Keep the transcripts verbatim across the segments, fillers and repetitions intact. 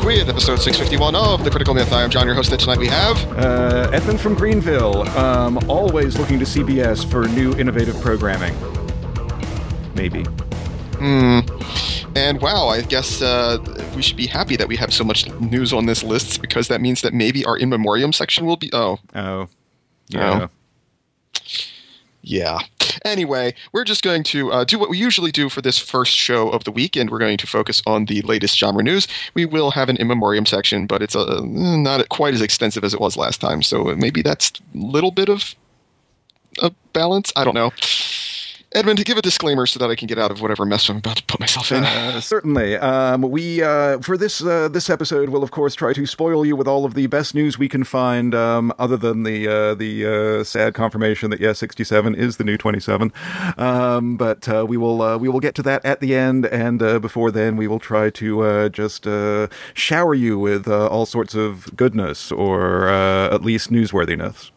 with episode six fifty-one of The Critical Myth. I am John, your host, and tonight we have... Uh, Edmund from Greenville, um, always looking to C B S for new innovative programming. Maybe. Hmm. And wow, I guess uh, we should be happy that we have so much news on this list, because that means that maybe our In Memoriam section will be... Oh. Oh. Yeah. Oh. Yeah. Anyway, we're just going to uh, do what we usually do for this first show of the week, and we're going to focus on the latest genre news. We will have an In Memoriam section, but it's uh, not quite as extensive as it was last time, so maybe that's a little bit of a balance. I don't know. Edmund, give a disclaimer so that I can get out of whatever mess I'm about to put myself in. Uh, certainly. Um, we, uh, for this uh, this episode, will of course try to spoil you with all of the best news we can find, um, other than the uh, the uh, sad confirmation that yes, sixty-seven is the new twenty-seven. Um, but uh, we will uh, we will get to that at the end, and uh, before then, we will try to uh, just uh, shower you with uh, all sorts of goodness, or uh, at least newsworthiness.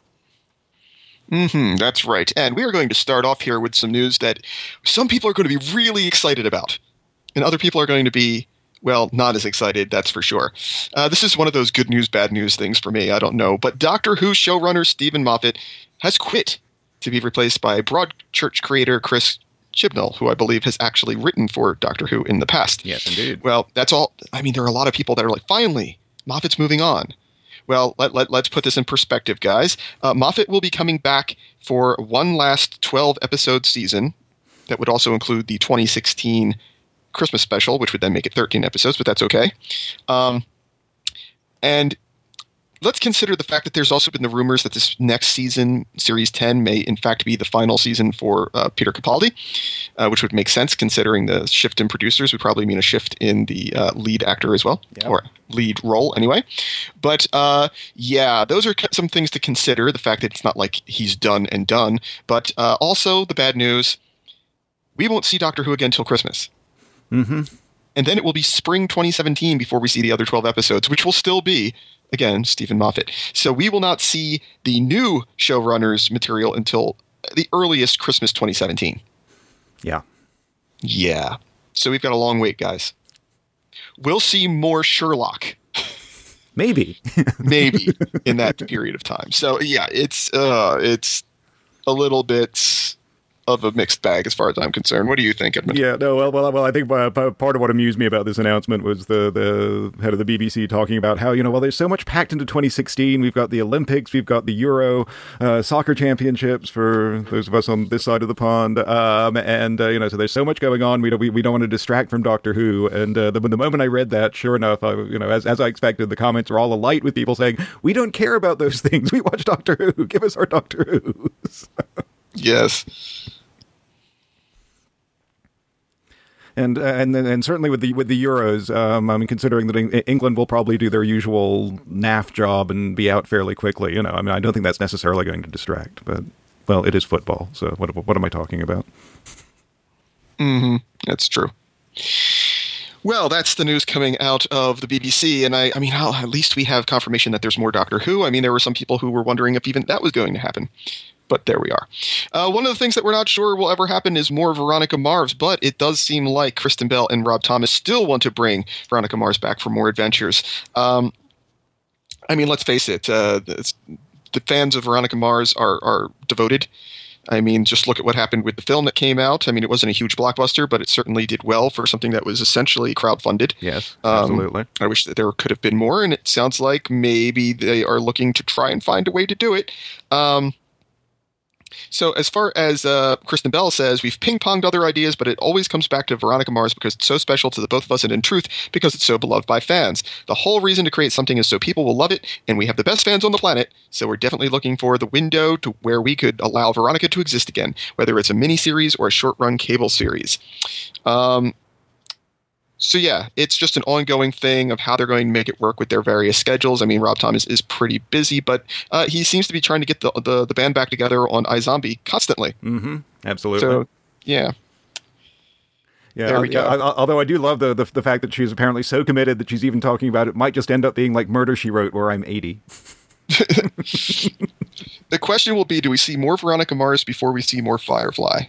Mm-hmm, that's right. And we are going to start off here with some news that some people are going to be really excited about, and other people are going to be, well, not as excited, that's for sure. Uh, this is one of those good news, bad news things for me, I don't know. But Doctor Who showrunner Stephen Moffat has quit to be replaced by Broadchurch creator Chris Chibnall, who I believe has actually written for Doctor Who in the past. Yes, indeed. Well, that's all. I mean, there are a lot of people that are like, finally, Moffat's moving on. Well, let, let, let's put this in perspective, guys. Uh, Moffat will be coming back for one last twelve-episode season. That would also include the twenty sixteen Christmas special, which would then make it thirteen episodes, but that's okay. Um, and let's consider the fact that there's also been the rumors that this next season, Series ten, may in fact be the final season for uh, Peter Capaldi, uh, which would make sense considering the shift in producers would probably mean a shift in the uh, lead actor as well, yep. Or lead role anyway. But uh, yeah, those are some things to consider, the fact that it's not like he's done and done, but uh, also the bad news, we won't see Doctor Who again till Christmas. Mm-hmm. And then it will be spring twenty seventeen before we see the other twelve episodes, which will still be, again, Stephen Moffat. So we will not see the new showrunners material until the earliest Christmas twenty seventeen. Yeah. Yeah. So we've got a long wait, guys. We'll see more Sherlock. Maybe. Maybe in that period of time. So yeah, it's uh, it's a little bit of a mixed bag as far as I'm concerned. What do you think, Edmund? Yeah, no, well, well, well I think uh, part of what amused me about this announcement was the, the head of the B B C talking about how, you know, well, there's so much packed into twenty sixteen. We've got the Olympics, we've got the Euro, uh, soccer championships for those of us on this side of the pond, um, and, uh, you know, so there's so much going on. We don't, we, we don't want to distract from Doctor Who, and uh, the, the moment I read that, sure enough, I, you know, as, as I expected, the comments are all alight with people saying, we don't care about those things. We watch Doctor Who. Give us our Doctor Who's. Yes. And and and certainly with the with the Euros, um, I mean, considering that England will probably do their usual naff job and be out fairly quickly, you know, I mean, I don't think that's necessarily going to distract. But well, it is football, so what what am I talking about? Mm-hmm. That's true. Well, that's the news coming out of the B B C, and I, I mean, at least we have confirmation that there's more Doctor Who. I mean, there were some people who were wondering if even that was going to happen. But there we are. Uh, one of the things that we're not sure will ever happen is more Veronica Mars, but it does seem like Kristen Bell and Rob Thomas still want to bring Veronica Mars back for more adventures. Um, I mean, let's face it, uh, the fans of Veronica Mars are, are devoted. I mean, just look at what happened with the film that came out. I mean, it wasn't a huge blockbuster, but it certainly did well for something that was essentially crowdfunded. Yes, um, absolutely. I wish that there could have been more, and it sounds like maybe they are looking to try and find a way to do it. Um, So as far as uh, Kristen Bell says, we've ping-ponged other ideas, but it always comes back to Veronica Mars because it's so special to the both of us, and in truth, because it's so beloved by fans. The whole reason to create something is so people will love it, and we have the best fans on the planet, so we're definitely looking for the window to where we could allow Veronica to exist again, whether it's a miniseries or a short-run cable series. Um... So yeah, it's just an ongoing thing of how they're going to make it work with their various schedules. I mean, Rob Thomas is pretty busy, but uh, he seems to be trying to get the, the the band back together on iZombie constantly. Mm-hmm. Absolutely. So yeah. Yeah, there we go. I, I, although I do love the, the the fact that she's apparently so committed that she's even talking about it might just end up being like Murder, She Wrote, where I'm eighty. The question will be, do we see more Veronica Mars before we see more Firefly?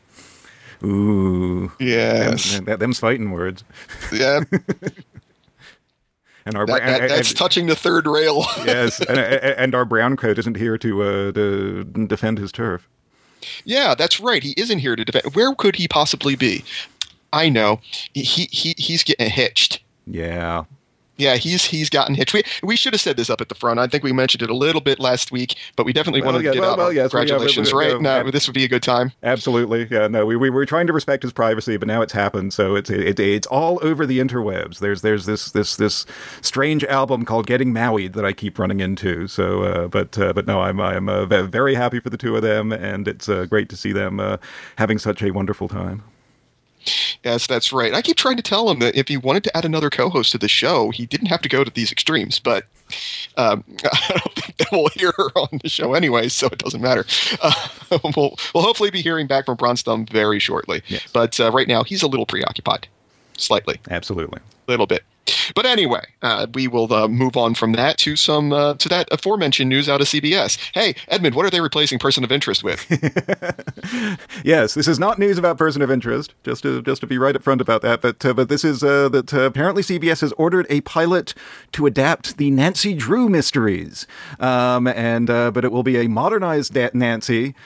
Ooh. Yes. Them, them, them's fighting words. Yeah. And our that, bra- that, and, that's and, touching the third rail. Yes, and, and our brown coat isn't here to, uh, to defend his turf. Yeah, that's right. He isn't here to defend. Where could he possibly be? I know. He he he's getting hitched. Yeah. Yeah, he's he's gotten hitched. We we should have said this up at the front. I think we mentioned it a little bit last week, but we definitely well, wanted yeah, to get well, out. Well, yes, Congratulations, well, yeah, right? yeah, no, this would be a good time. Absolutely. Yeah, no, we, we were trying to respect his privacy, but now it's happened, so it's it, it's all over the interwebs. There's there's this this this strange album called Getting Maui that I keep running into. So, uh, but uh, but no, I'm I'm uh, very happy for the two of them, and it's uh, great to see them uh, having such a wonderful time. Yes, that's right. I keep trying to tell him that if he wanted to add another co-host to the show, he didn't have to go to these extremes. But um, I don't think that we'll hear her on the show anyway, so it doesn't matter. Uh, we'll, we'll hopefully be hearing back from Bronstum very shortly. Yes. But uh, right now, he's a little preoccupied. Slightly. Absolutely. A little bit. But anyway, uh, we will uh, move on from that to some uh, to that aforementioned news out of C B S. Hey, Edmund, what are they replacing Person of Interest with? Yes, this is not news about Person of Interest. Just to just to be right up front about that. But uh, but this is uh, that uh, apparently C B S has ordered a pilot to adapt the Nancy Drew mysteries, um, and uh, but it will be a modernized Nancy,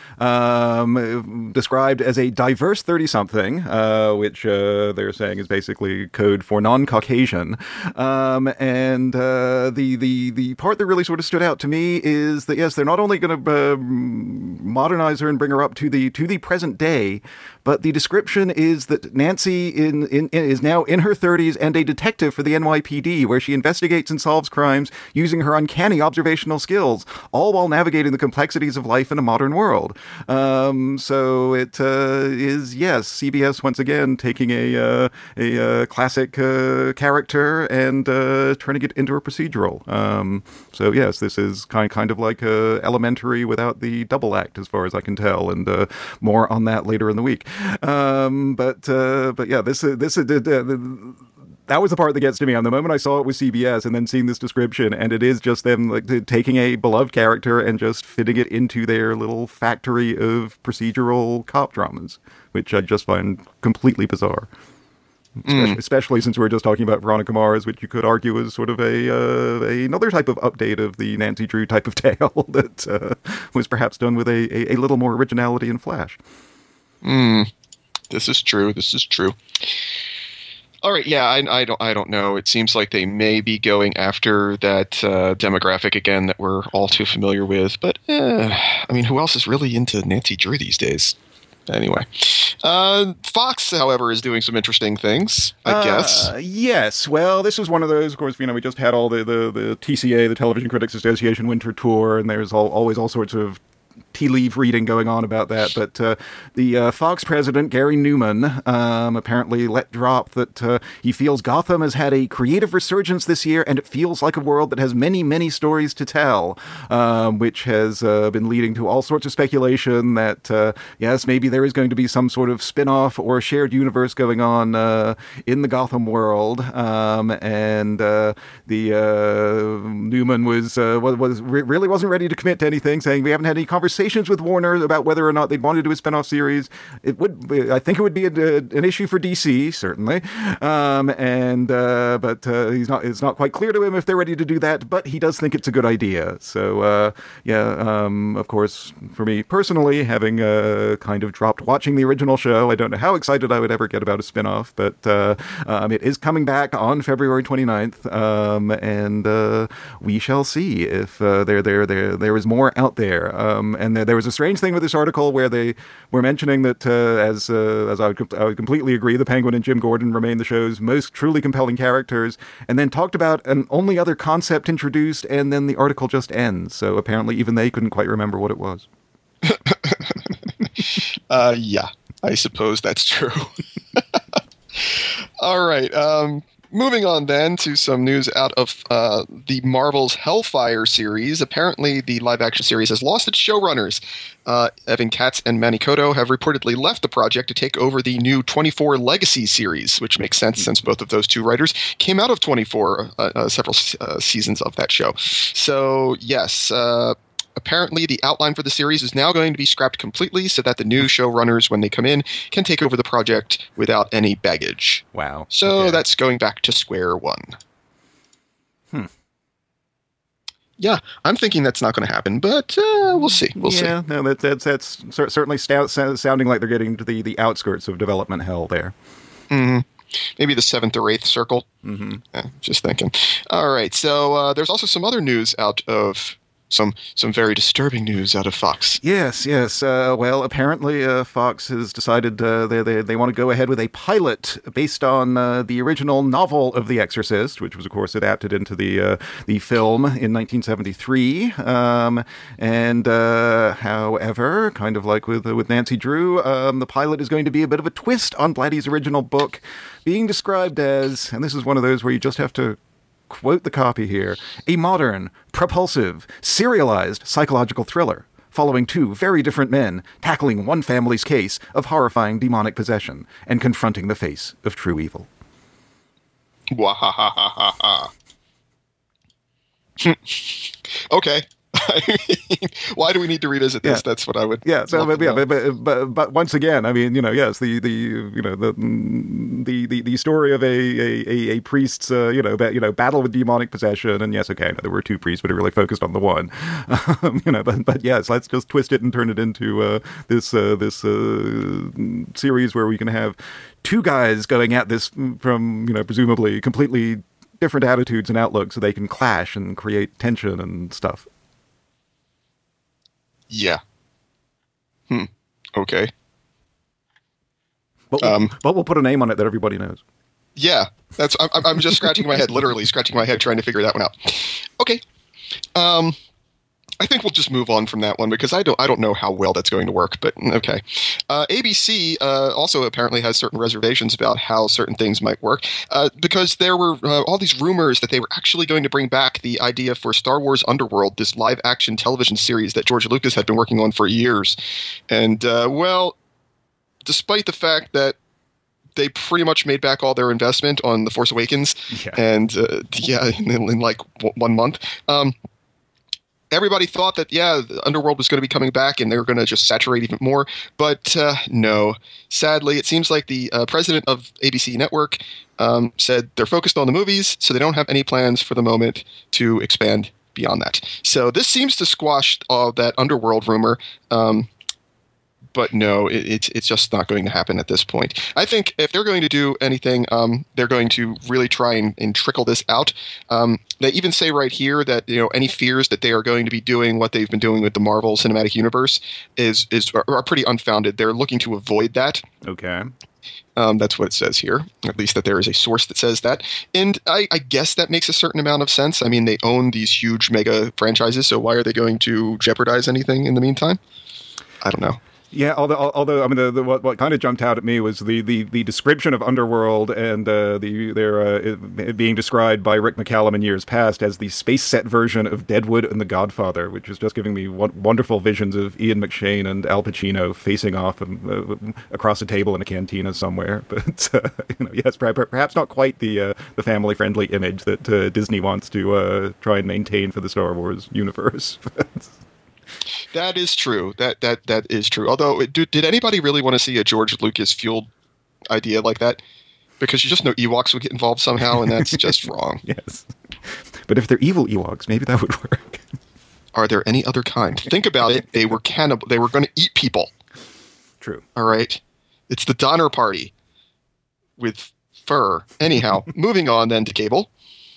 um, described as a diverse thirty-something, uh, which uh, they're saying is basically code for non-Caucasian. Um, and uh, the the the part that really sort of stood out to me is that yes, they're not only going to uh, modernize her and bring her up to the to the present day, but the description is that Nancy in, in, in is now in her thirties and a detective for the N Y P D, where she investigates and solves crimes using her uncanny observational skills, all while navigating the complexities of life in a modern world. Um, so it uh, is yes, C B S once again taking a uh, a uh, classic uh, character and uh, turning it into a procedural. Um, so yes, this is kind kind of like uh, Elementary without the double act, as far as I can tell, and uh, more on that later in the week. Um, but uh, but yeah, this uh, this uh, uh, that was the part that gets to me. On the moment I saw it with C B S, and then seeing this description, and it is just them like taking a beloved character and just fitting it into their little factory of procedural cop dramas, which I just find completely bizarre. Especially, mm. especially since we were just talking about Veronica Mars, which you could argue is sort of a uh, a, another type of update of the Nancy Drew type of tale that uh, was perhaps done with a, a, a little more originality and flash. Mm. This is true. This is true. All right, yeah, I, I don't, I don't know. It seems like they may be going after that uh, demographic again that we're all too familiar with. But eh, I mean, who else is really into Nancy Drew these days? Anyway, uh, Fox, however, is doing some interesting things, I uh, guess. Yes. Well, this is one of those, of course, you know, we just had all the, the, the T C A, the Television Critics Association winter tour, and there's all, always all sorts of tea leaf reading going on about that, but uh, the uh, Fox president, Gary Newman, um, apparently let drop that uh, he feels Gotham has had a creative resurgence this year, and it feels like a world that has many, many stories to tell, um, which has uh, been leading to all sorts of speculation that, uh, yes, maybe there is going to be some sort of spin-off or shared universe going on uh, in the Gotham world, um, and uh, the uh, Newman was, uh, was really wasn't ready to commit to anything, saying we haven't had any conversations with Warner about whether or not they'd want to do a spinoff series. It would, I think, it would be a, a, an issue for D C, certainly. Um, and uh, but uh, he's not. It's not quite clear to him if they're ready to do that. But he does think it's a good idea. So uh, yeah, um, of course, for me personally, having uh, kind of dropped watching the original show, I don't know how excited I would ever get about a spinoff. But uh, um, it is coming back on February twenty-ninth, um, and uh, we shall see if uh, there there there there is more out there. Um, and there, there was a strange thing with this article where they were mentioning that, uh, as uh, as I would, I would completely agree, the Penguin and Jim Gordon remain the show's most truly compelling characters, and then talked about an only other concept introduced, and then the article just ends. So apparently even they couldn't quite remember what it was. uh, yeah, I suppose that's true. All right. Um, Moving on then to some news out of uh, the Marvel's Hellfire series. Apparently, the live-action series has lost its showrunners. Uh, Evan Katz and Manny Coto have reportedly left the project to take over the new twenty-four Legacy series, which makes sense since both of those two writers came out of twenty-four, uh, uh, several uh, seasons of that show. So, yes, uh, apparently the outline for the series is now going to be scrapped completely so that the new showrunners, when they come in, can take over the project without any baggage. Wow. So okay. That's going back to square one. Hmm. Yeah, I'm thinking that's not going to happen, but uh, we'll see. We'll yeah, see. no, that, that's that's cer- certainly sta- sounding like they're getting to the, the outskirts of development hell there. Mm-hmm. Maybe the seventh or eighth circle. Mm-hmm. Yeah, just thinking. All right, so uh, there's also some other news out of some some very disturbing news out of Fox. Yes, yes. Uh, well, apparently uh, Fox has decided uh, they, they they want to go ahead with a pilot based on uh, the original novel of The Exorcist, which was, of course, adapted into the uh, the film in nineteen seventy-three. Um, and uh, however, kind of like with with Nancy Drew, um, the pilot is going to be a bit of a twist on Blatty's original book, being described as, and this is one of those where you just have to quote the copy here, a modern, propulsive, serialized psychological thriller following two very different men tackling one family's case of horrifying demonic possession and confronting the face of true evil. Wahahaha. Okay. Why do we need to revisit this? Yeah. That's what I would. Yeah. So, but, yeah, know. but, but, but, but once again, I mean, you know, yes, the, the you know the the the, the story of a a, a priest's uh, you know ba- you know battle with demonic possession, and yes, okay, no, there were two priests, but it really focused on the one. Um, you know, but but yes, let's just twist it and turn it into uh, this uh, this uh, series where we can have two guys going at this from you know presumably completely different attitudes and outlooks, so they can clash and create tension and stuff. Yeah. Hmm. Okay. But we'll, Um, but we'll put a name on it that everybody knows. Yeah. That's. I'm, I'm just scratching my head, literally scratching my head, trying to figure that one out. Okay. Um, I think we'll just move on from that one because I don't. I don't know how well that's going to work. But okay. Uh, A B C uh, also apparently has certain reservations about how certain things might work uh, because there were uh, all these rumors that they were actually going to bring back the idea for Star Wars Underworld, this live-action television series that George Lucas had been working on for years, and uh, well, despite the fact that they pretty much made back all their investment on The Force Awakens, Yeah. and uh, yeah, in, in like w- one month. Um, Everybody thought that, yeah, the Underworld was going to be coming back and they were going to just saturate even more. But uh, no. Sadly, it seems like the uh, president of A B C Network um, said they're focused on the movies, so they don't have any plans for the moment to expand beyond that. So this seems to squash all that Underworld rumor. Um, but no, it, it's it's just not going to happen at this point. I think if they're going to do anything, um, they're going to really try and, and trickle this out. Um, they even say right here that you know any fears that they are going to be doing what they've been doing with the Marvel Cinematic Universe is is are, are pretty unfounded. They're looking to avoid that. Okay. Um, that's what it says here, at least that there is a source that says that. And I, I guess that makes a certain amount of sense. I mean, they own these huge mega franchises, so why are they going to jeopardize anything in the meantime? I don't know. Yeah, although, although I mean, the, the, what what kind of jumped out at me was the, the, the description of Underworld and uh, the their uh, it being described by Rick McCallum in years past as the space set version of Deadwood and The Godfather, which is just giving me wonderful visions of Ian McShane and Al Pacino facing off and, uh, across a table in a cantina somewhere. But uh, you know, yes, perhaps not quite the uh, the family friendly image that uh, Disney wants to uh, try and maintain for the Star Wars universe. That is true. That that that is true. Although, do, did anybody really want to see a George Lucas fueled idea like that? Because you just know Ewoks would get involved somehow, and that's just wrong. Yes, but if they're evil Ewoks, maybe that would work. Are there any other kind? Think about it. They were cannibal. They were going to eat people. True. All right. It's the Donner Party with fur. Anyhow, moving on then to Cable.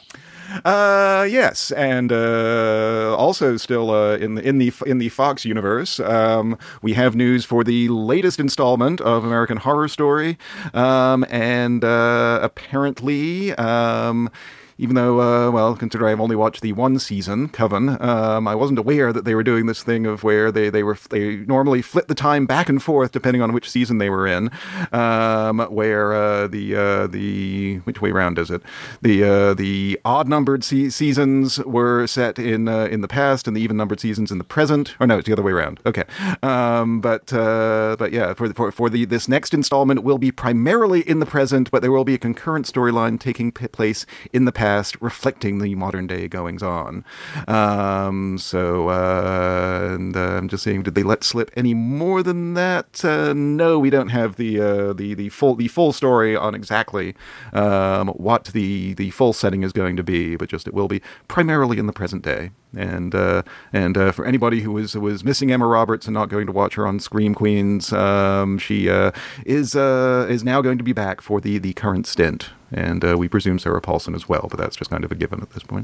Uh, yes, and uh, also still uh, in the in the in the Fox universe, um, we have news for the latest installment of American Horror Story, um, and uh, apparently. Um, Even though, uh, well, consider I've only watched the one season, Coven, um, I wasn't aware that they were doing this thing of where they, they were they normally flit the time back and forth depending on which season they were in. Um, where uh, the uh, the which way round is it? The uh, the odd numbered se- seasons were set in uh, in the past, and the even numbered seasons in the present. Or no, it's the other way around. Okay, um, but uh, but yeah, for for for the this next installment will be primarily in the present, but there will be a concurrent storyline taking p- place in the past. past, reflecting the modern day goings on. Um, so, uh, and uh, I'm just saying, did they let slip any more than that? Uh, no, we don't have the uh, the the full the full story on exactly um, what the the full setting is going to be, but just it will be primarily in the present day. And uh, and uh, for anybody who was was missing Emma Roberts and not going to watch her on Scream Queens, um, she uh, is uh, is now going to be back for the, the current stint, and uh, we presume Sarah Paulson as well. But that's just kind of a given at this point.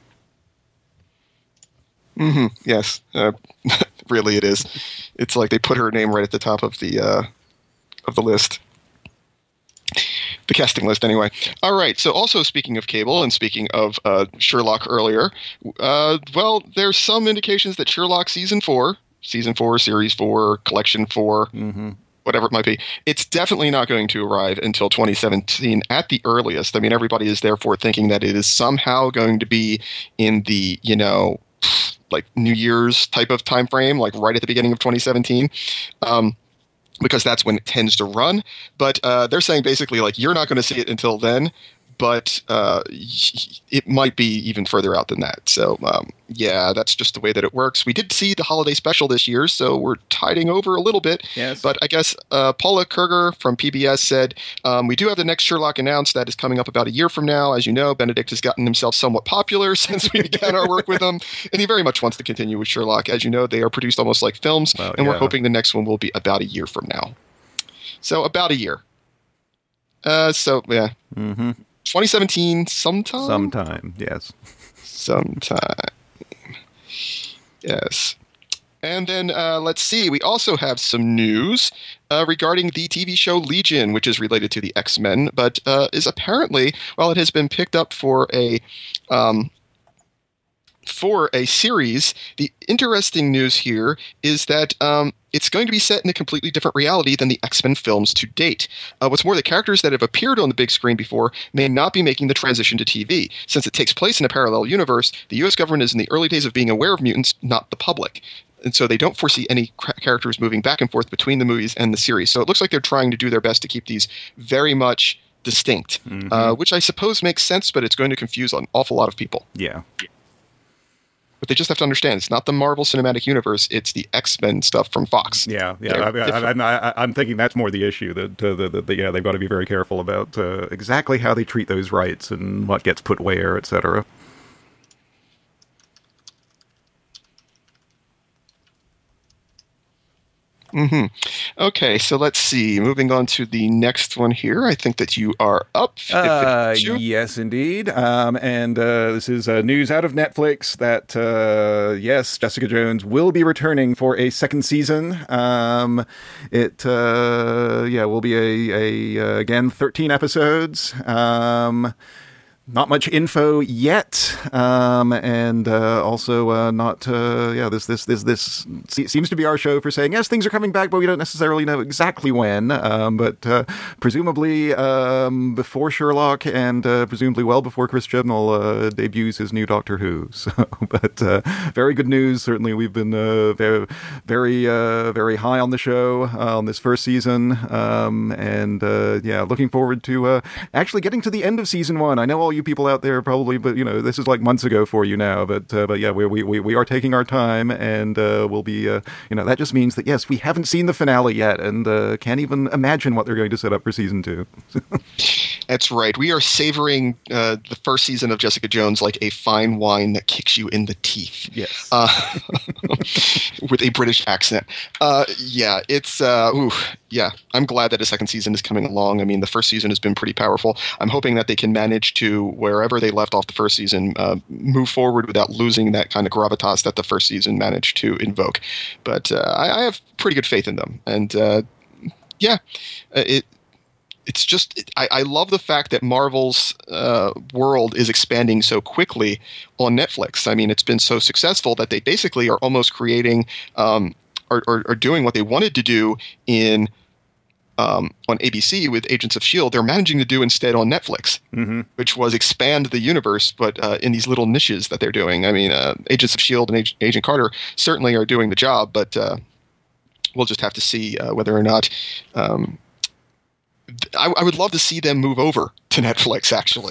Mm-hmm. Yes, uh, really, it is. It's like they put her name right at the top of the uh, of the list. The casting list, anyway. All right. So, also speaking of cable and speaking of uh, Sherlock earlier, uh, well, there's some indications that Sherlock season four, season four, series four, collection four, mm-hmm. whatever it might be, it's definitely not going to arrive until twenty seventeen at the earliest. I mean, everybody is therefore thinking that it is somehow going to be in the, you know, like New Year's type of time frame, like right at the beginning of twenty seventeen. Um, because that's when it tends to run. But uh, they're saying basically, like, you're not going to see it until then, but uh, it might be even further out than that. So, um, yeah, that's just the way that it works. We did see the holiday special this year, so we're tiding over a little bit. Yes. But I guess uh, Paula Kerger from P B S said, um, we do have the next Sherlock announced. That is coming up about a year from now. As you know, Benedict has gotten himself somewhat popular since we began our work with him, and he very much wants to continue with Sherlock. As you know, they are produced almost like films, well, and yeah. we're hoping the next one will be about a year from now. So, about a year. Uh, so, yeah. Mm-hmm. twenty seventeen, sometime? Sometime, yes. Sometime. Yes. And then, uh, let's see, we also have some news uh, regarding the T V show Legion, which is related to the X-Men, but uh, is apparently, well, it has been picked up for a... Um, for a series. The interesting news here is that um, it's going to be set in a completely different reality than the X-Men films to date. Uh, what's more, the characters that have appeared on the big screen before may not be making the transition to T V. Since it takes place in a parallel universe, the U S government is in the early days of being aware of mutants, not the public. And so they don't foresee any cra- characters moving back and forth between the movies and the series. So it looks like they're trying to do their best to keep these very much distinct, mm-hmm. uh, which I suppose makes sense, but it's going to confuse an awful lot of people. Yeah. But they just have to understand, it's not the Marvel Cinematic Universe, it's the X-Men stuff from Fox. Yeah, yeah. I, I, I, I, I'm thinking that's more the issue, that, uh, that, that yeah, they've got to be very careful about uh, exactly how they treat those rights and what gets put where, et cetera. Mm-hmm. Okay, so let's see. Moving on to the next one here. I think that you are up. Uh, yes, indeed. Um, and uh, this is uh, news out of Netflix that, uh, yes, Jessica Jones will be returning for a second season. Um, it, uh, yeah, will be a, a uh, again, thirteen episodes. Um Not much info yet, um, and uh, also uh, not. Uh, yeah, this this this this seems to be our show for saying yes, things are coming back, but we don't necessarily know exactly when. Um, but uh, presumably um, before Sherlock, and uh, presumably well before Chris Chibnall uh, debuts his new Doctor Who. So, but uh, very good news. Certainly, we've been uh, very very uh, very high on the show uh, on this first season, um, and uh, yeah, looking forward to uh, actually getting to the end of season one. I know all you people out there probably, but you know, this is like months ago for you now, but uh, but yeah, we we we are taking our time, and uh, we'll be uh, you know, that just means that yes, we haven't seen the finale yet, and uh, can't even imagine what they're going to set up for season two. That's right. We are savoring uh, the first season of Jessica Jones like a fine wine that kicks you in the teeth. Yes. Uh, with a British accent. Uh, yeah, it's uh, ooh, yeah. I'm glad that a second season is coming along. I mean, the first season has been pretty powerful. I'm hoping that they can manage to, wherever they left off the first season, uh, move forward without losing that kind of gravitas that the first season managed to invoke. But uh, I, I have pretty good faith in them. And uh, yeah, it it's just, it, I, I love the fact that Marvel's uh, world is expanding so quickly on Netflix. I mean, it's been so successful that they basically are almost creating um, or, or, or doing what they wanted to do in Um, on A B C with Agents of S H I E L D, they're managing to do instead on Netflix, mm-hmm. which was expand the universe, but uh, in these little niches that they're doing. I mean, uh, Agents of S H I E L D and Ag- Agent Carter certainly are doing the job, but uh, we'll just have to see uh, whether or not. Um, I, I would love to see them move over to Netflix, actually.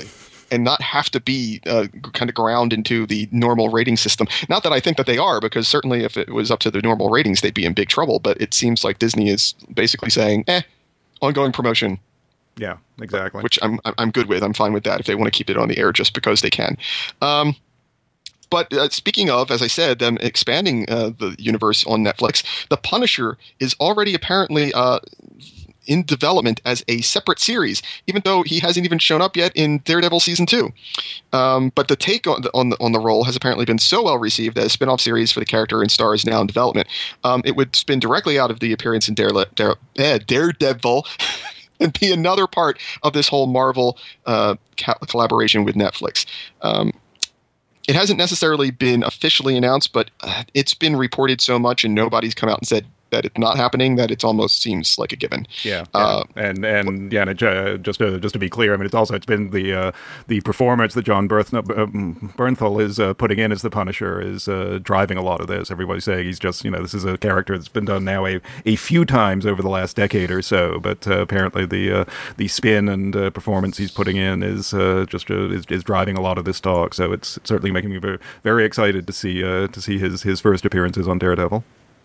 and not have to be uh, kind of ground into the normal rating system. Not that I think that they are, because certainly if it was up to the normal ratings, they'd be in big trouble. But it seems like Disney is basically saying, eh, ongoing promotion. Yeah, exactly. Which I'm I'm good with. I'm fine with that if they want to keep it on the air just because they can. Um, but uh, speaking of, as I said, them expanding uh, the universe on Netflix, The Punisher is already apparently uh, in development as a separate series, even though he hasn't even shown up yet in Daredevil season two. Um, but the take on the, on the on the role has apparently been so well received that a spin-off series for the character and star is now in development. Um, it would spin directly out of the appearance in Dare, Dare, eh, Daredevil. And be another part of this whole Marvel uh, ca- collaboration with Netflix. Um, it hasn't necessarily been officially announced, but uh, it's been reported so much and nobody's come out and said that it's not happening that it almost seems like a given. Yeah, yeah. Uh, and and yeah, and it, uh, just to just to be clear, I mean, it's also it's been the uh, the performance that John Berth- uh, Bernthal is uh, putting in as the Punisher is uh, driving a lot of this. Everybody's saying he's just, you know, this is a character that's been done now a, a few times over the last decade or so, but uh, apparently the uh, the spin and uh, performance he's putting in is uh, just uh, is, is driving a lot of this talk. So it's certainly making me very, very excited to see uh, to see his his first appearances on Daredevil.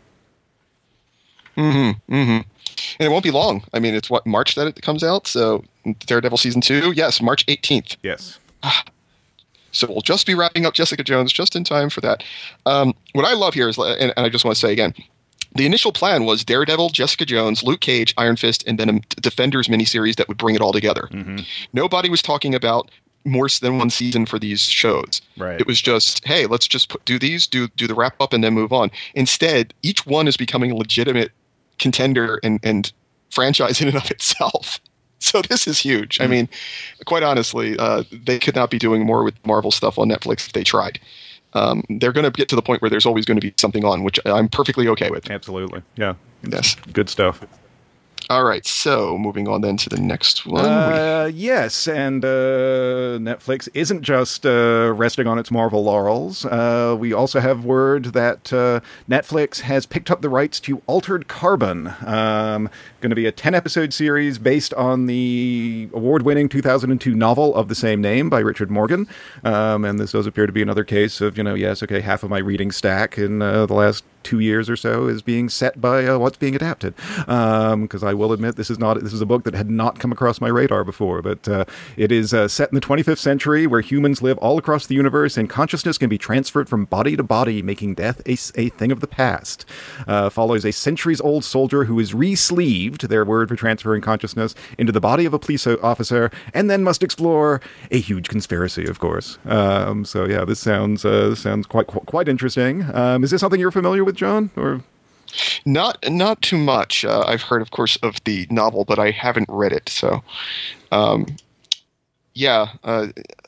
Mm-hmm. Mm-hmm. And it won't be long. I mean, it's what, March that it comes out? So Daredevil season two? Yes, March eighteenth. Yes. So we'll just be wrapping up Jessica Jones just in time for that. Um, what I love here is, and, and I just want to say again, the initial plan was Daredevil, Jessica Jones, Luke Cage, Iron Fist, and then a Defenders miniseries that would bring it all together. Mm-hmm. Nobody was talking about more than one season for these shows. Right. It was just, hey, let's just put, do these, do do the wrap up, and then move on. Instead, each one is becoming a legitimate contender and, and franchise in and of itself. So this is huge. Mm-hmm. I mean, quite honestly, uh, they could not be doing more with Marvel stuff on Netflix if they tried. Um, they're going to get to the point where there's always going to be something on, which I'm perfectly okay with. Absolutely. Yeah. Yes. Good stuff. All right, so moving on then to the next one. Uh, yes, and uh, Netflix isn't just uh, resting on its Marvel laurels. Uh, we also have word that uh, Netflix has picked up the rights to Altered Carbon. Um, going to be a ten-episode series based on the award-winning two thousand two novel of the same name by Richard Morgan. Um, and this does appear to be another case of, you know, yes, okay, half of my reading stack in uh, the last two years or so is being set by uh, what's being adapted. Because um, I will admit this is not this is a book that had not come across my radar before, but uh, it is uh, set in the twenty-fifth century where humans live all across the universe and consciousness can be transferred from body to body, making death a, a thing of the past. Uh, follows a centuries-old soldier who is re-sleeved, their word for transferring consciousness, into the body of a police officer, and then must explore a huge conspiracy, of course. Um, so yeah, this sounds uh, sounds quite quite interesting. Um, is this something you're familiar with, John? Or not not too much. Uh, I've heard, of course, of the novel, but I haven't read it. So, um, yeah, uh,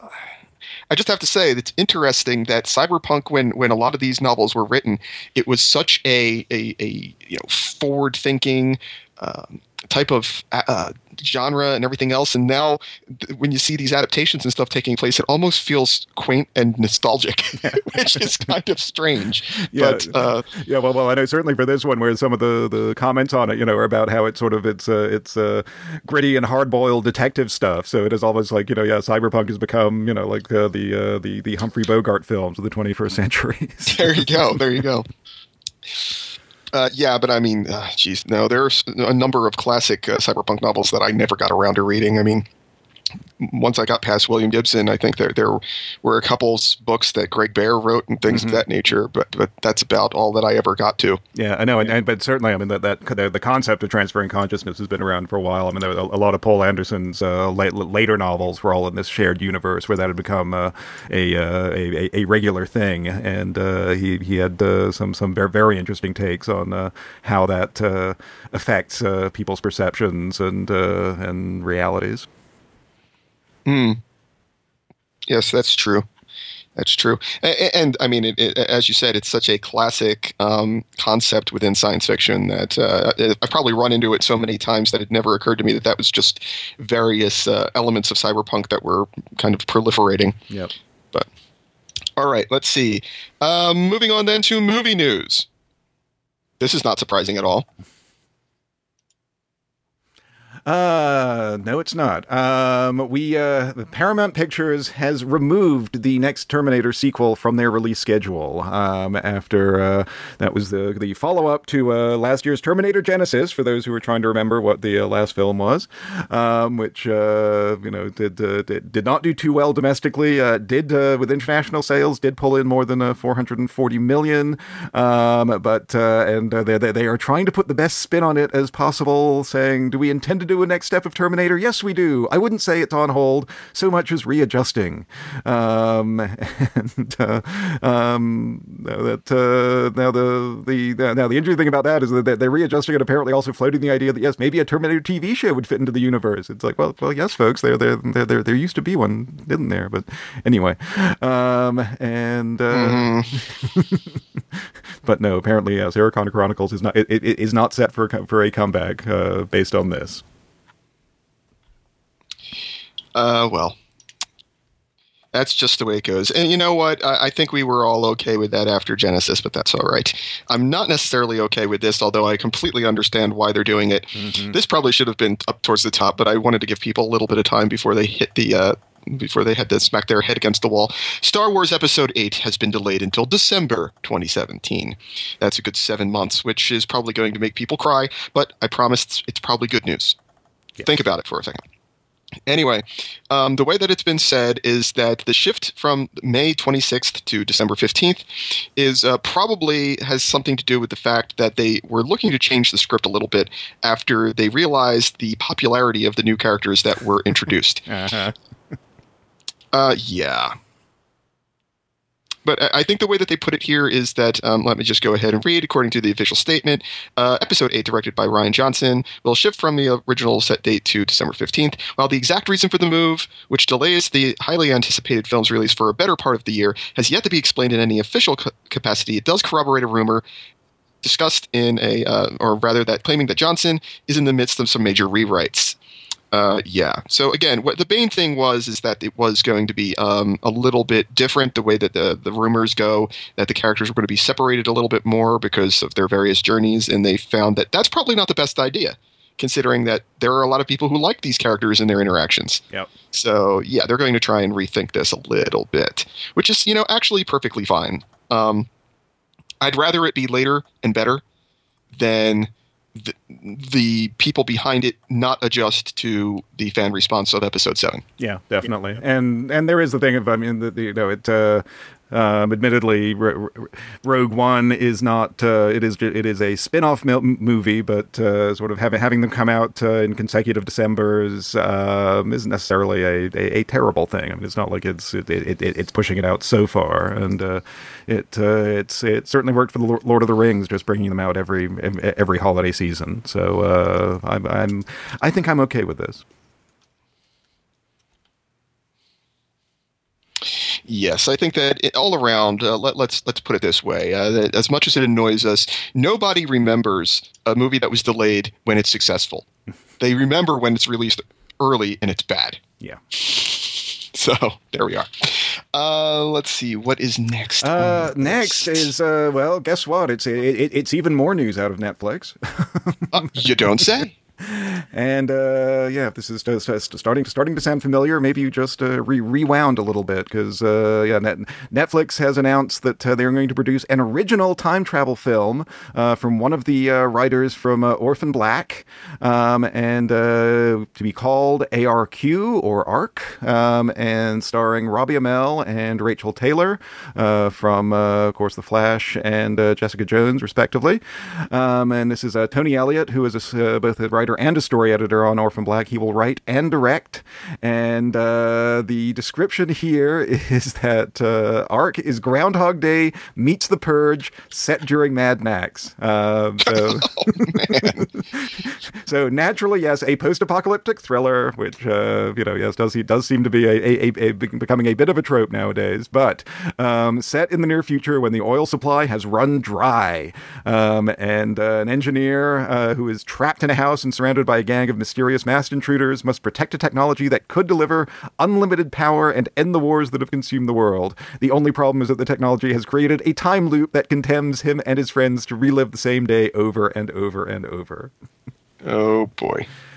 I just have to say it's interesting that cyberpunk, when when a lot of these novels were written, it was such a a, a you know forward thinking um, type of uh, genre and everything else, and now th- when you see these adaptations and stuff taking place, it almost feels quaint and nostalgic, which is kind of strange. Yeah, but, uh, yeah. Well, well, I know certainly for this one, where some of the, the comments on it, you know, are about how it's sort of it's uh, it's uh, gritty and hard boiled detective stuff. So it is almost like, you know, yeah, cyberpunk has become, you know, like uh, the uh, the the Humphrey Bogart films of the twenty-first century. There you go. There you go. Uh, yeah, but I mean, uh, geez, no, there's a number of classic uh, cyberpunk novels that I never got around to reading. I mean, once I got past William Gibson, I think there there were a couple books that Greg Bear wrote and things mm-hmm. of that nature, but but that's about all that I ever got to. Yeah, I know, and, and but certainly, I mean, that that the, the concept of transferring consciousness has been around for a while. I mean, there were a, a lot of Paul Anderson's uh, late, later novels were all in this shared universe where that had become uh, a, uh, a a regular thing, and uh, he he had uh, some some very, very interesting takes on uh, how that uh, affects uh, people's perceptions and uh, and realities. Hmm. Yes, that's true. That's true. And, and I mean, it, it, as you said, it's such a classic um, concept within science fiction that uh, I've probably run into it so many times that it never occurred to me that that was just various uh, elements of cyberpunk that were kind of proliferating. Yep. But all right, let's see. Um, moving on then to movie news. This is not surprising at all. Uh, no, it's not. Um, we, uh, Paramount Pictures has removed the next Terminator sequel from their release schedule. Um, after, uh, that was the, the follow-up to, uh, last year's Terminator Genesis, for those who are trying to remember what the uh, last film was, um, which, uh, you know, did, uh, did, did not do too well domestically, uh, did, uh, with international sales, did pull in more than, uh, four hundred forty million, um, but, uh, and, uh, they, they are trying to put the best spin on it as possible, saying, do we intend to do a next step of Terminator? Yes, we do. I wouldn't say it's on hold so much as readjusting. Um, and uh, um, that uh, now the the now the interesting thing about that is that they're readjusting and apparently also floating the idea that yes, maybe a Terminator T V show would fit into the universe. It's like, well, well, yes, folks, there there there there, there used to be one, didn't there? But anyway, um, and uh, mm-hmm. But no, apparently, yeah, Sarah Connor Chronicles is not it, it is not set for for a comeback uh, based on this. Uh, well, that's just the way it goes. And you know what? I, I think we were all okay with that after Genesis, but that's all right. I'm not necessarily okay with this, although I completely understand why they're doing it. Mm-hmm. This probably should have been up towards the top, but I wanted to give people a little bit of time before they hit the uh, before they had to smack their head against the wall. Star Wars Episode eight has been delayed until December twenty seventeen. That's a good seven months, which is probably going to make people cry, but I promise it's, it's probably good news. Yes. Think about it for a second. Anyway, um, the way that it's been said is that the shift from May twenty-sixth to December fifteenth is uh, probably has something to do with the fact that they were looking to change the script a little bit after they realized the popularity of the new characters that were introduced. uh-huh. uh, yeah. But I think the way that they put it here is that, um, let me just go ahead and read, according to the official statement, uh, Episode eight, directed by Rian Johnson, will shift from the original set date to December fifteenth, while the exact reason for the move, which delays the highly anticipated film's release for a better part of the year, has yet to be explained in any official ca- capacity. It does corroborate a rumor discussed in a, uh, or rather that claiming that Johnson is in the midst of some major rewrites. Uh, yeah. So again, what the main thing was is that it was going to be um, a little bit different the way that the, the rumors go, that the characters were going to be separated a little bit more because of their various journeys, and they found that that's probably not the best idea, considering that there are a lot of people who like these characters and their interactions. Yep. So yeah, they're going to try and rethink this a little bit, which is, you know, actually perfectly fine. Um, I'd rather it be later and better than The, the people behind it not adjust to the fan response of episode seven. Yeah, definitely. Yeah. And and there is the thing of, I mean, the, the, you know, it, uh, um, admittedly, R- R- Rogue One is not, uh, it is it is a spin-off mil- movie, but uh, sort of having having them come out uh, in consecutive Decembers um, isn't necessarily a, a, a terrible thing. I mean, it's not like it's it, it, it, it's pushing it out so far, and uh, it uh, it's it certainly worked for the Lord of the Rings, just bringing them out every every holiday season. So uh, I'm, I'm I think I'm okay with this. Yes, I think that it, all around, uh, let, let's let's put it this way, uh, that as much as it annoys us, nobody remembers a movie that was delayed when it's successful. They remember when it's released early and it's bad. Yeah. So, there we are. Uh, let's see, what is next? Uh, next is, uh, well, guess what? It's it, it, it's even more news out of Netflix. uh, you don't say. And uh, yeah, if this is just starting starting to sound familiar, maybe you just uh, re- rewound a little bit, because uh, yeah, Net- Netflix has announced that uh, they're going to produce an original time travel film uh, from one of the uh, writers from uh, Orphan Black, um, and uh, to be called A R Q or ARC, um, and starring Robbie Amell and Rachel Taylor uh, from, uh, of course, The Flash and uh, Jessica Jones, respectively. Um, and this is uh, Tony Elliott, who is a, uh, both a writer and a story editor on Orphan Black. He will write and direct. And uh, the description here is that uh, ARC is Groundhog Day meets The Purge, set during Mad Max. Um, so, oh, man. So naturally, yes, a post-apocalyptic thriller, which uh, you know, yes, does he does seem to be a, a, a, a becoming a bit of a trope nowadays. But um, set in the near future when the oil supply has run dry, um, and uh, an engineer uh, who is trapped in a house and surrounded by a gang of mysterious masked intruders must protect a technology that could deliver unlimited power and end the wars that have consumed the world. The only problem is that the technology has created a time loop that condemns him and his friends to relive the same day over and over and over. Oh, boy.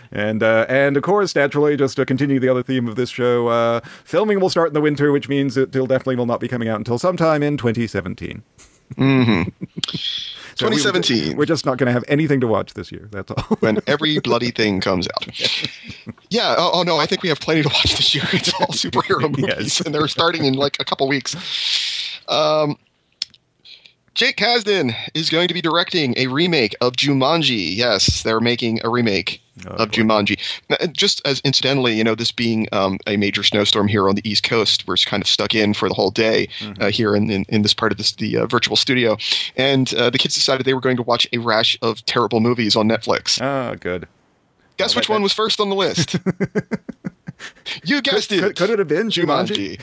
And uh, and of course, naturally, just to continue the other theme of this show, uh, filming will start in the winter, which means it will definitely will not be coming out until sometime in twenty seventeen. Mm-hmm. So twenty seventeen. We, we're just not going to have anything to watch this year. That's all. When every bloody thing comes out. Yeah. Oh, oh, no, I think we have plenty to watch this year. It's all superhero movies, Yes. and they're starting in like a couple weeks. Um. Jake Kasdan is going to be directing a remake of Jumanji. Yes, they're making a remake Oh, of boy. Jumanji. Now, just as incidentally, you know, this being um, a major snowstorm here on the East Coast, we're kind of stuck in for the whole day Mm-hmm. uh, here in, in, in this part of this, the uh, virtual studio. And uh, the kids decided they were going to watch a rash of terrible movies on Netflix. Ah, good. Guess I which like one that. was first on the list? You guessed Could, it. could, could it have been Jumanji?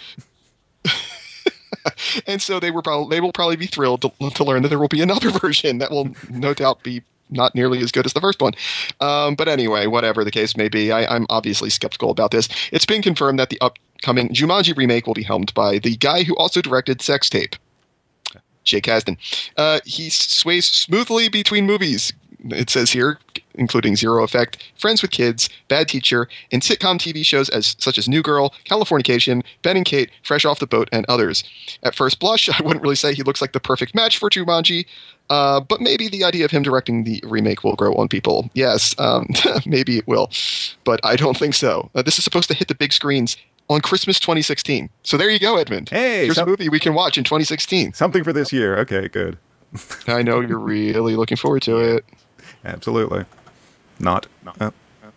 And so they were probably they will probably be thrilled to, to learn that there will be another version that will no doubt be not nearly as good as the first one. Um, but anyway, whatever the case may be, I, I'm obviously skeptical about this. It's been confirmed that the upcoming Jumanji remake will be helmed by the guy who also directed Sex Tape, Jake Kasdan. Uh, he sways smoothly between movies, it says here, including Zero Effect, Friends with Kids, Bad Teacher, and sitcom T V shows as such as New Girl, Californication, Ben and Kate, Fresh Off the Boat, and others. At first blush, I wouldn't really say he looks like the perfect match for Jumanji, uh, but maybe the idea of him directing the remake will grow on people. Yes, um, maybe it will, but I don't think so. Uh, this is supposed to hit the big screens on Christmas twenty sixteen. So there you go, Edmund. Hey, here's some- a movie we can watch in twenty sixteen. Something for this year. Okay, good. I know you're really looking forward to it. Absolutely. Not. Uh,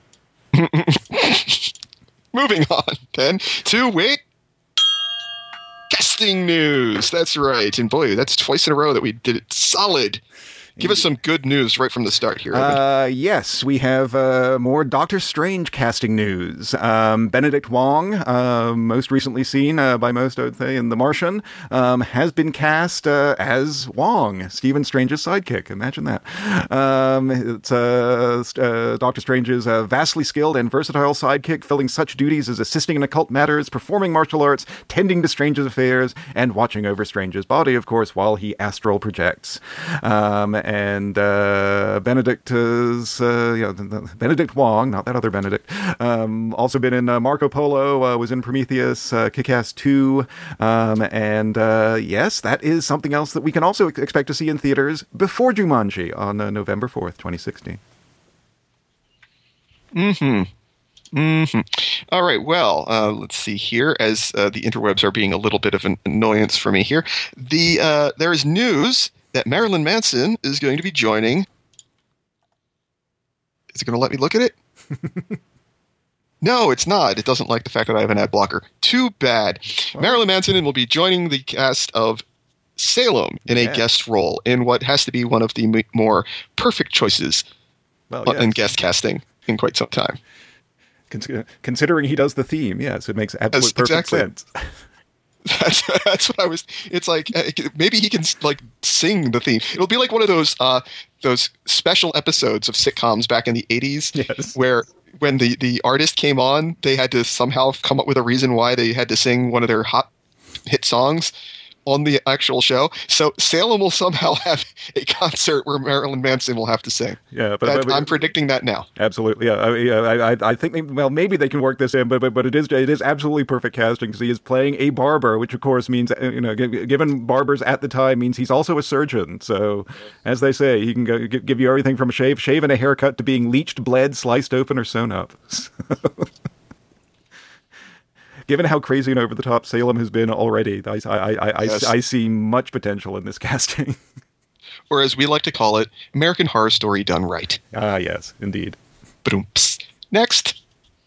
Moving on, then, to wait. Casting news. That's right. And boy, that's twice in a row that we did it solid. Give us some good news right from the start here. Edmund. Uh, yes, we have uh, more Doctor Strange casting news. Um, Benedict Wong, uh, most recently seen uh, by most, I would say, in The Martian, um, has been cast uh, as Wong, Stephen Strange's sidekick. Imagine that. Um, it's uh, st- uh, Doctor Strange's uh, vastly skilled and versatile sidekick, filling such duties as assisting in occult matters, performing martial arts, tending to Strange's affairs, and watching over Strange's body, of course, while he astral projects. Um, and uh, Benedict is, uh, you know, Benedict Wong, not that other Benedict, um, also been in uh, Marco Polo, uh, was in Prometheus, uh, Kick-Ass two, um, and uh, yes, that is something else that we can also ex- expect to see in theaters before Jumanji on uh, November fourth, twenty sixteen. Mm-hmm. Mm-hmm. All right. Well, uh, let's see here. As uh, the interwebs are being a little bit of an annoyance for me here, the uh, there is news that Marilyn Manson is going to be joining. Is it going to let me look at it? No, it's not. It doesn't like the fact that I have an ad blocker. Too bad. Marilyn Manson will be joining the cast of Salem in a Yeah. guest role in what has to be one of the m- more perfect choices Well, in yes. guest casting in quite some time. Con- considering he does the theme, yes, it makes absolute Yes, perfect exactly. sense. That's that's what I was. It's like uh, maybe he can like sing the theme. It'll be like one of those uh, those special episodes of sitcoms back in the eighties, Yes. where when the the artist came on, they had to somehow come up with a reason why they had to sing one of their hot hit songs on the actual show. So Salem will somehow have a concert where Marilyn Manson will have to sing. Yeah, but, That- but- I'm predicting that now. Absolutely, yeah. I, yeah, I, I- I think maybe, well, maybe they can work this in, but but, but it is it is absolutely perfect casting because he is playing a barber, which of course means uh, you know, g- given barbers at the time means he's also a surgeon. So, as they say, he can go, g- give you everything from a shave, shave and a haircut to being leeched, bled, sliced open, or sewn up. Given how crazy and over the top Salem has been already, I I I, I, Yes. I see much potential in this casting. Or as we like to call it, American Horror Story done right. Ah, yes, indeed. Ba-dum-ps. Next.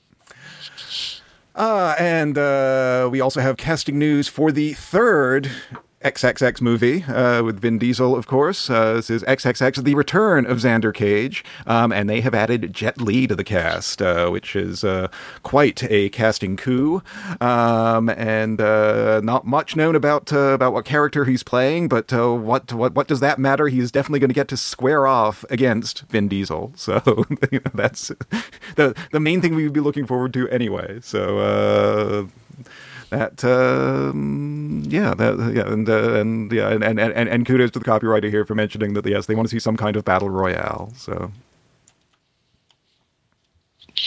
Uh, and uh, we also have casting news for the third triple X movie uh, with Vin Diesel, of course. Uh, this is triple X, The Return of Xander Cage. Um, and they have added Jet Li to the cast, uh, which is uh, quite a casting coup. Um, and uh, not much known about uh, about what character he's playing, but uh, what, what what does that matter? He's definitely going to get to square off against Vin Diesel. So you know, that's the, the main thing we would be looking forward to anyway. So... Uh, That um, yeah, that, yeah, and uh, and yeah, and, and, and, and kudos to the copywriter here for mentioning that yes, they want to see some kind of battle royale. So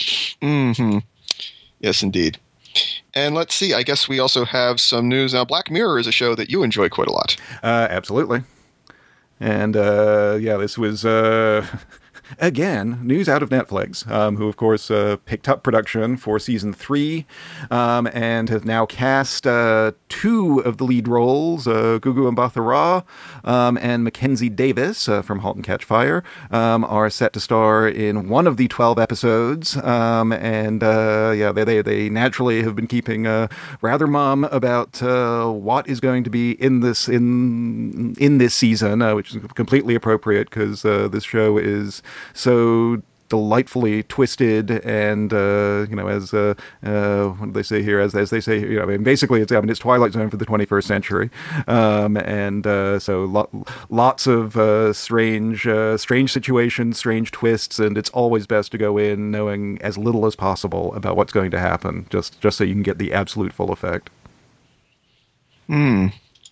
Mm-hmm. Yes, indeed. And let's see, I guess we also have some news. Now, Black Mirror is a show that you enjoy quite a lot. Uh, absolutely. And, uh, yeah, this was, uh, again, news out of Netflix, um, who, of course, uh, picked up production for season three, um, and have now cast uh, two of the lead roles, uh, Gugu Mbatha Raw um, and Mackenzie Davis uh, from *Halt and Catch Fire*, um, are set to star in one of the twelve episodes. Um, and, uh, yeah, they, they, they naturally have been keeping uh, rather mum about uh, what is going to be in this, in, in this season, uh, which is completely appropriate because uh, this show is so delightfully twisted and, uh, you know, as, uh, uh, what do they say here? As, as they say, you know, I mean, basically it's, I mean, it's Twilight Zone for the twenty-first century. Um, and, uh, so lo- lots of, uh, strange, uh, strange situations, strange twists. And it's always best to go in knowing as little as possible about what's going to happen, just, just so you can get the absolute full effect. Hmm.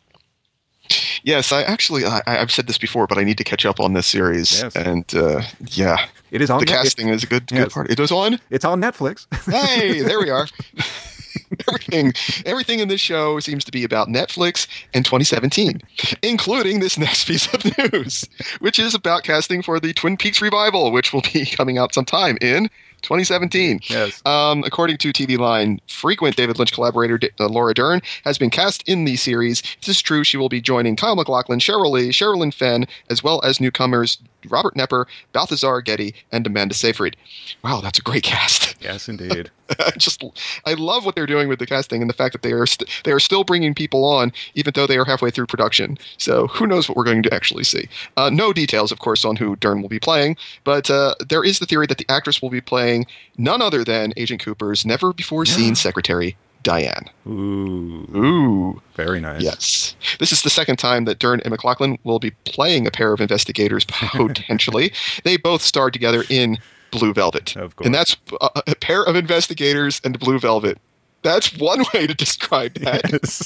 Yes, I actually, I, I've said this before, but I need to catch up on this series. Yes. And, uh, yeah. It is on The Net- casting it, is a good, yes. good part. It was on? It's on Netflix. Hey, there we are. everything, everything in this show seems to be about Netflix and twenty seventeen, including this next piece of news, which is about casting for the Twin Peaks revival, which will be coming out sometime in twenty seventeen. Yes. Um, according to T V Line, frequent David Lynch collaborator uh, Laura Dern has been cast in the series. If this is true, she will be joining Kyle MacLachlan, Cheryl Lee, Sherilyn Fenn, as well as newcomers Robert Knepper, Balthazar Getty, and Amanda Seyfried. Wow, that's a great cast. Yes, indeed. I just, I love what they're doing with the casting and the fact that they are st- they are still bringing people on, even though they are halfway through production. So who knows what we're going to actually see? Uh, no details, of course, on who Dern will be playing, but uh, there is the theory that the actress will be playing none other than Agent Cooper's never-before-seen secretary, Diane. Ooh. Ooh. Very nice. Yes. This is the second time that Dern and MacLachlan will be playing a pair of investigators, potentially. They both starred together in Blue Velvet. Of course. And that's a, a pair of investigators and Blue Velvet. That's one way to describe that. Yes.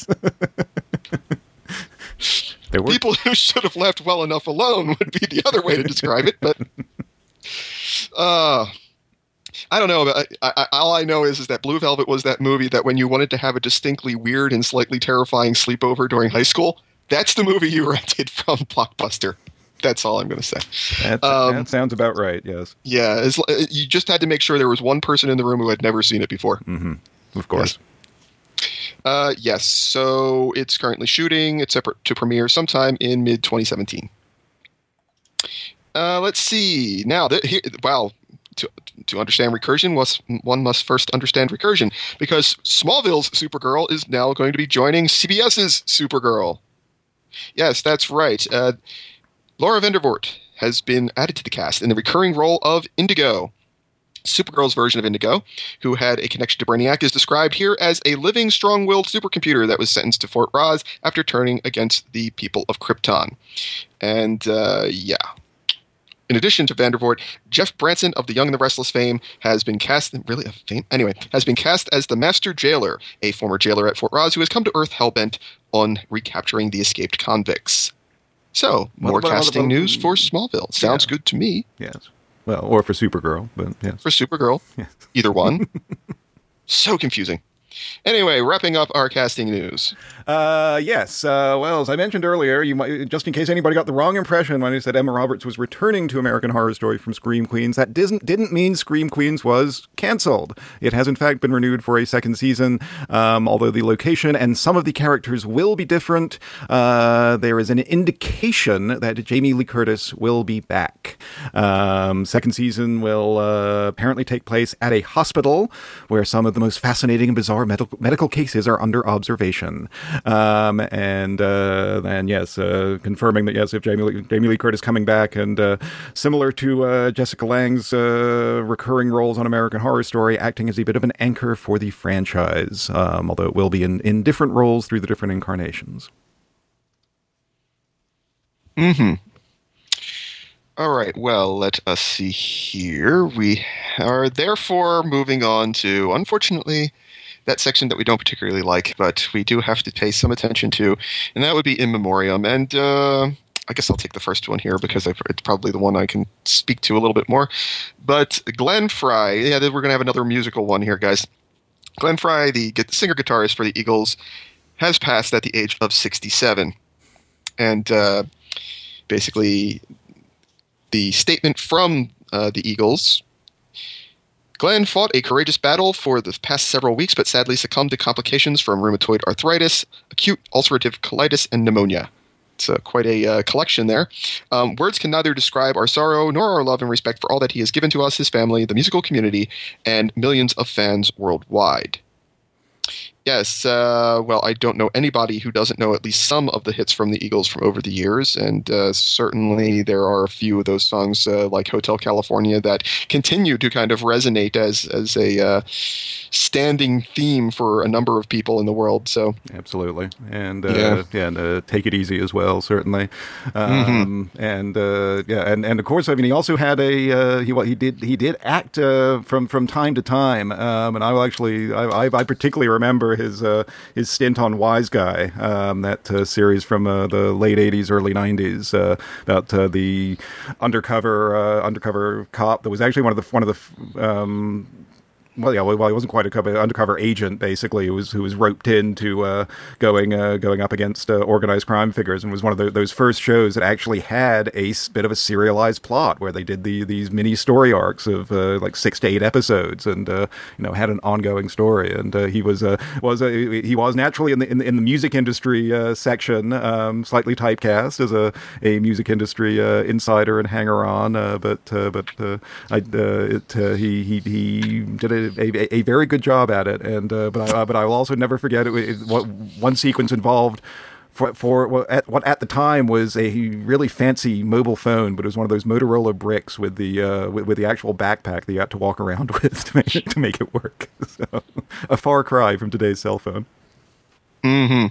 There were People who should have left well enough alone would be the other way to describe it, but uh I don't know. But I, I, all I know is, is that Blue Velvet was that movie that when you wanted to have a distinctly weird and slightly terrifying sleepover during high school, that's the movie you rented from Blockbuster. That's all I'm going to say. That, Um, that sounds about right, yes. Yeah, as, you just had to make sure there was one person in the room who had never seen it before. Mm-hmm. Of course. Uh, yes, so it's currently shooting. It's set to premiere sometime in mid twenty seventeen. Uh, let's see. Now, th- here, wow, to, to understand recursion, was, one must first understand recursion, because Smallville's Supergirl is now going to be joining CBS's Supergirl. Yes, that's right. Uh, Laura Vandervoort has been added to the cast in the recurring role of Indigo. Supergirl's version of Indigo, who had a connection to Brainiac, is described here as a living, strong-willed supercomputer that was sentenced to Fort Roz after turning against the people of Krypton. And, uh, yeah. In addition to Vandervoort, Jeff Branson of the Young and the Restless fame has been cast, really a fame? Anyway, has been cast as the Master Jailer, a former jailer at Fort Roz who has come to Earth hellbent on recapturing the escaped convicts. So, more Well, well, casting well, news for Smallville. Sounds yeah. good to me. Yes. Well, or for Supergirl, but yes. For Supergirl. Yes. Either one. So confusing. Anyway, wrapping up our casting news. Uh, yes. Uh, well, as I mentioned earlier, you might, just in case anybody got the wrong impression when I said Emma Roberts was returning to American Horror Story from Scream Queens, that didn't didn't mean Scream Queens was canceled. It has in fact been renewed for a second season, um, although the location and some of the characters will be different. Uh, there is an indication that Jamie Lee Curtis will be back. Um, second season will uh, apparently take place at a hospital where some of the most fascinating and bizarre medical medical cases are under observation. Um, and uh, then, yes, uh, confirming that, yes, if Jamie Lee, Jamie Lee Curtis coming back, and uh, similar to uh, Jessica Lange's uh, recurring roles on American Horror Story, acting as a bit of an anchor for the franchise, um, although it will be in, in different roles through the different incarnations. Mm-hmm. All right, well, let us see here. We are therefore moving on to, unfortunately, that section that we don't particularly like, but we do have to pay some attention to, and that would be In Memoriam. And uh, I guess I'll take the first one here because I've, it's probably the one I can speak to a little bit more. But Glenn Frey, yeah, we're going to have another musical one here, guys. Glenn Frey, the singer-guitarist for the Eagles, has passed at the age of sixty-seven. And uh, basically, the statement from uh, the Eagles: Glenn fought a courageous battle for the past several weeks, but sadly succumbed to complications from rheumatoid arthritis, acute ulcerative colitis, and pneumonia. It's uh, quite a uh, collection there. Um, words can neither describe our sorrow nor our love and respect for all that he has given to us, his family, the musical community, and millions of fans worldwide. Yes, uh, well, I don't know anybody who doesn't know at least some of the hits from the Eagles from over the years, and uh, certainly there are a few of those songs uh, like Hotel California that continue to kind of resonate as as a uh, standing theme for a number of people in the world. So absolutely, and uh, yeah, yeah and uh, Take It Easy as well, certainly, um, mm-hmm. and uh, yeah, and, and of course, I mean, he also had a uh, he he did he did act uh, from from time to time, um, and I will actually I, I particularly remember his uh, his stint on Wise Guy, um, that uh, series from uh, the late eighties, early nineties, uh, about uh, the undercover uh, undercover cop that was actually one of the one of the um, well, yeah, well, he wasn't quite a cover, undercover agent, basically, who was who was roped into uh, going uh, going up against uh, organized crime figures, and was one of the, those first shows that actually had a bit of a serialized plot where they did the these mini story arcs of uh, like six to eight episodes, and uh, you know had an ongoing story. And uh, he was uh, was uh, he was naturally in the in, in the music industry uh, section, um, slightly typecast as a a music industry uh, insider and hanger on, uh, but uh, but uh, I, uh, it, uh, he he he did a A, a very good job at it, and uh, but I, but I will also never forget it. it what one sequence involved for for what at, what at the time was a really fancy mobile phone, but it was one of those Motorola bricks with the uh, with, with the actual backpack that you had to walk around with to make it, to make it work. So, a far cry from today's cell phone. Mm-hmm.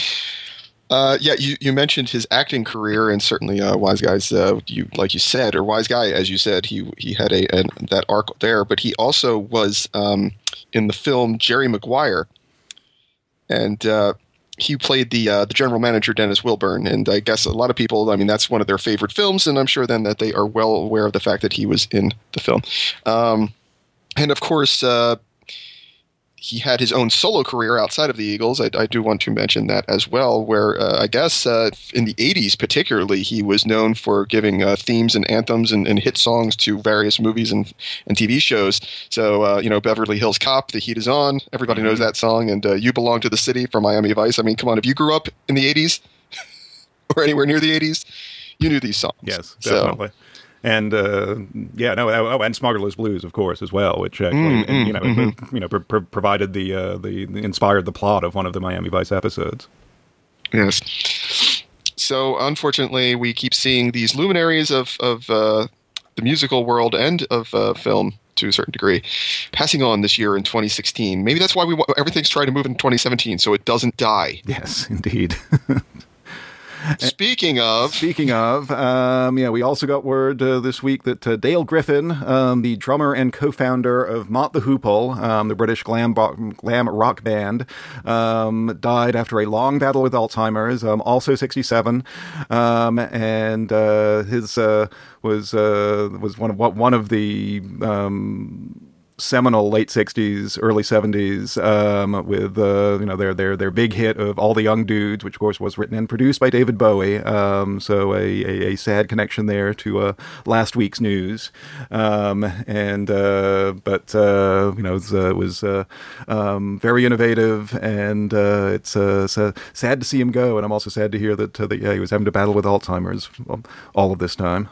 Uh, yeah, you, you mentioned his acting career, and certainly uh, Wise Guys, uh, you like you said, or Wise Guy, as you said, he he had a, a that arc there, but he also was um, in the film Jerry Maguire, and uh, he played the uh, the general manager Dennis Wilburn, and I guess a lot of people, I mean, that's one of their favorite films, and I'm sure then that they are well aware of the fact that he was in the film, um, and of course. Uh, He had his own solo career outside of the Eagles. I, I do want to mention that as well, where uh, I guess uh, in the eighties particularly, he was known for giving uh, themes and anthems and, and hit songs to various movies and, and T V shows. So, uh, you know, Beverly Hills Cop, The Heat Is On, everybody knows that song, and uh, You Belong to the City from Miami Vice. I mean, come on, if you grew up in the eighties or anywhere near the eighties, you knew these songs. Yes, definitely. So, And uh, yeah, no, oh, and Smuggler's Blues, of course, as well, which actually, mm, and, you know, mm-hmm. you know, pro- pro- provided the, uh, the inspired the plot of one of the Miami Vice episodes. Yes. So unfortunately, we keep seeing these luminaries of of uh, the musical world and of uh, film to a certain degree passing on this year in twenty sixteen. Maybe that's why we everything's trying to move in twenty seventeen, so it doesn't die. Yes, indeed. Speaking of... Speaking of, um, yeah, we also got word uh, this week that uh, Dale Griffin, um, the drummer and co-founder of Mott the Hoople, um, the British glam, bo- glam rock band, um, died after a long battle with Alzheimer's, um, also sixty-seven, um, and uh, his uh, was uh, was one of one of the um, seminal late sixties, early seventies, um, with uh, you know their their their big hit of All the Young Dudes, which of course was written and produced by David Bowie. Um, so a, a, a sad connection there to uh, last week's news. Um, and uh, but uh, you know it was, uh, was uh, um, very innovative, and uh, it's uh, so sad to see him go. And I'm also sad to hear that uh, that yeah, he was having to battle with Alzheimer's all of this time.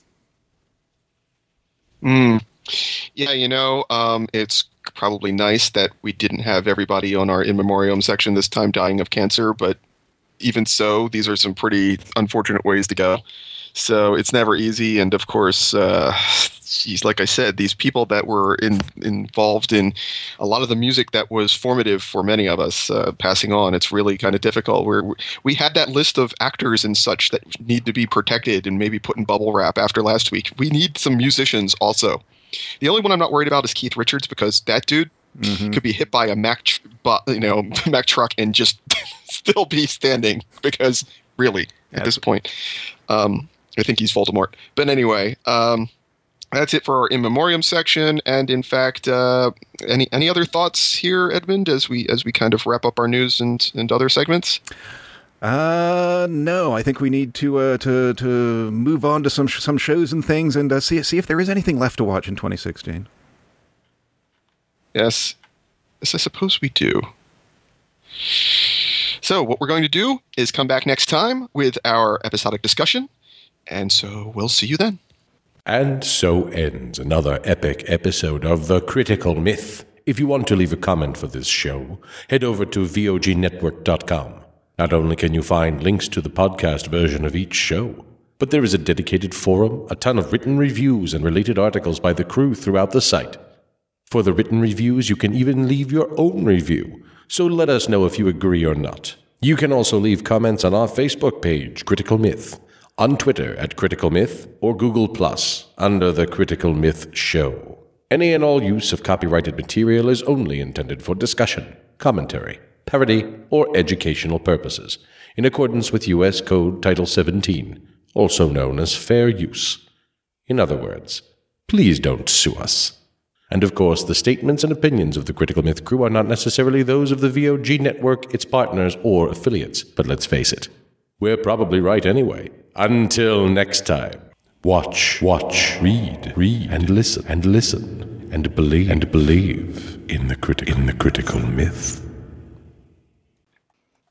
Mm. Yeah, you know, um, it's probably nice that we didn't have everybody on our in memoriam section this time dying of cancer, but even so, these are some pretty unfortunate ways to go. So it's never easy, and of course, uh, geez, like I said, these people that were in, involved in a lot of the music that was formative for many of us uh, passing on, it's really kind of difficult. We're, we had that list of actors and such that need to be protected and maybe put in bubble wrap after last week. We need some musicians also. The only one I'm not worried about is Keith Richards, because that dude mm-hmm. could be hit by a Mack, tr- you know, Mack truck and just still be standing. Because really, at this point. Um, I think he's Voldemort. But anyway, um, that's it for our in memoriam section. And in fact, uh, any any other thoughts here, Edmund, as we as we kind of wrap up our news and, and other segments? Uh, no, I think we need to uh, to to move on to some sh- some shows and things and uh, see see if there is anything left to watch in twenty sixteen. Yes, yes, I suppose we do. So what we're going to do is come back next time with our episodic discussion, and so we'll see you then. And so ends another epic episode of The Critical Myth. If you want to leave a comment for this show, head over to V O G network dot com. Not only can you find links to the podcast version of each show, but there is a dedicated forum, a ton of written reviews, and related articles by the crew throughout the site. For the written reviews, you can even leave your own review, so let us know if you agree or not. You can also leave comments on our Facebook page, Critical Myth, on Twitter at Critical Myth, or Google Plus under The Critical Myth Show. Any and all use of copyrighted material is only intended for discussion, commentary, parody, or educational purposes, in accordance with U S Code Title seventeen, also known as fair use. In other words, please don't sue us. And of course, the statements and opinions of the Critical Myth crew are not necessarily those of the V O G network, its partners, or affiliates. But let's face it, we're probably right anyway. Until next time, watch, watch, read, read, and listen, and listen, and believe, and believe in the, criti- in the Critical Myth.